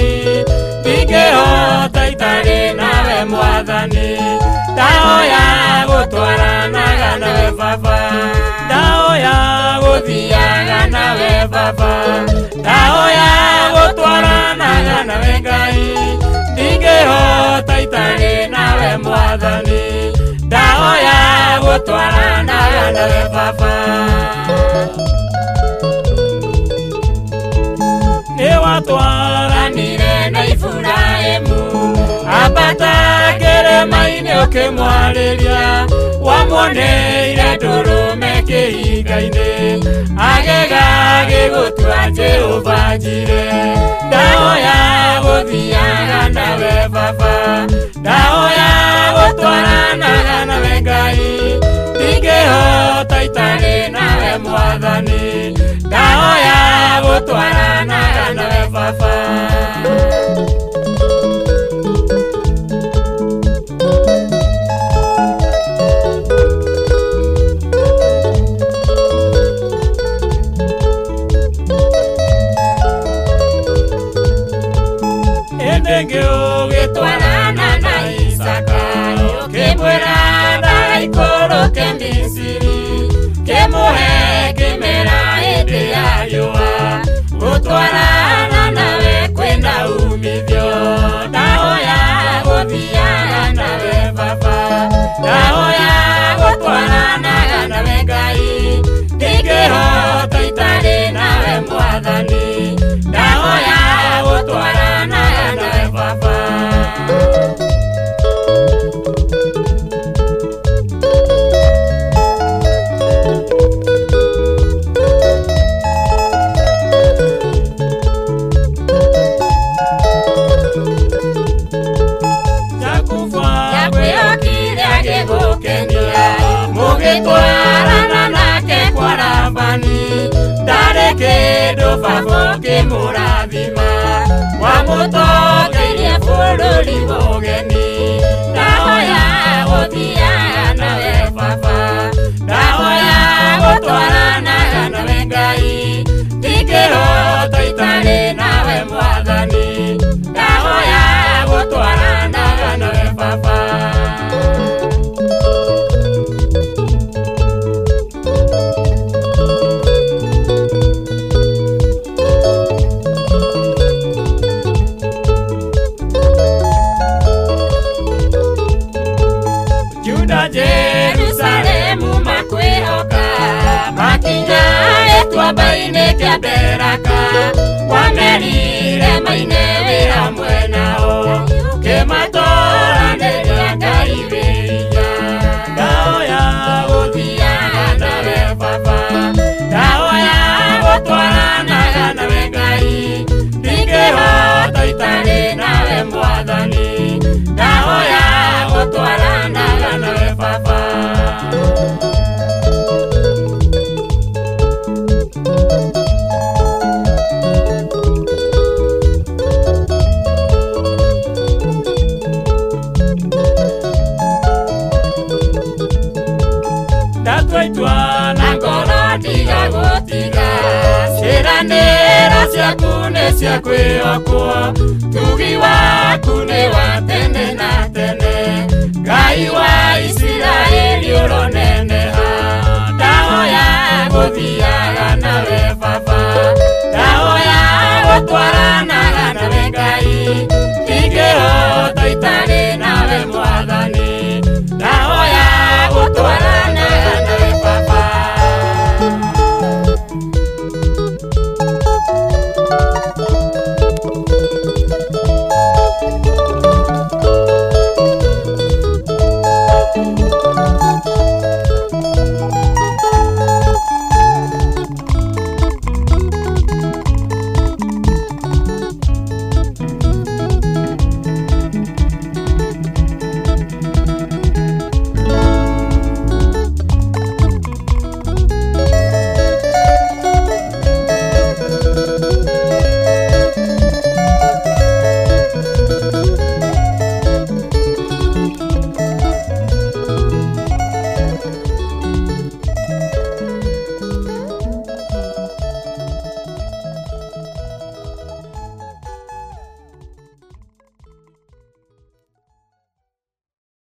Ngai ndingĩhota itarĩ nawe Mwathani ndahoya gũtwaranaga nawe Baba ndahoya gũthiaga nawe Baba ndahoya gũtwaranaga nawe Ngai ndingĩhota itarĩ nawe Mwathani ndahoya gũtwaranaga nawe Baba Nĩwatwaranire na Iburahĩmu ambata kĩrĩma-inĩ ũkĩmwarĩria wamuoneire ndũrũme kĩhinga-inĩ agĩgũtua Jehova Jireh ndahoya gũthiaga nawe Baba ndahoya gũtwaranaga nawe Ngai ndingĩhota itarĩ nawe Mwathani ndahoya gũtwaranaga nawe Baba Endenge ũgĩtwarana na Isaka ũkĩmwĩra ndagaikũrũke Misiri kĩmũhe kĩmera hĩndĩ ya riũa gũtwarana nawe kwĩna umithio ndahoya gũthiaga nawe Baba ndahoya gũtwaranaga nawe Ngai ndingĩhota itarĩ nawe Mwathani ndahoya gũtwaranaga nawe Baba Mũgĩtwarana nake kwa Labani ndarĩ kĩndũ Baba ũkĩmũrathima wamũtongeirie bũrũri wa ũgeni ndahoya gũthiaga nawe Baba ndahoya gũtwaranaga nawe Ngai ndingĩhota itarĩ nawe Mwathani ndahoya gũtwaranaga nawe Baba Jerusalemu makwĩhoka makinya gĩtuamba-inĩ kĩa Beraka wamerire maine wĩ hamwe nao ũkĩmatũranĩria Ngai wĩ hinya ndahoya gũthiaga nawe Baba ndahoya gũtwaranaga nawe Ngai ndingĩhota itarĩ nawe Mwathani ndahoya gũtwaranaga nawe Baba ndatwaitwa na ngoro tiga gũtiga ciĩranĩro ciaku nĩ cia kwĩhokwo tugi waku nĩ wa tene na tene Ngai wa Isiraeli